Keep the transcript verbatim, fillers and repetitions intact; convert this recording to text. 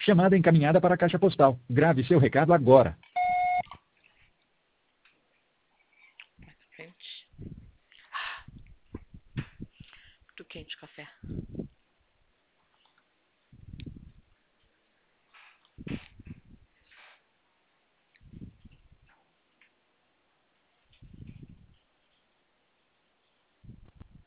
Chamada encaminhada para a caixa postal. Grave seu recado agora. Muito quente o café.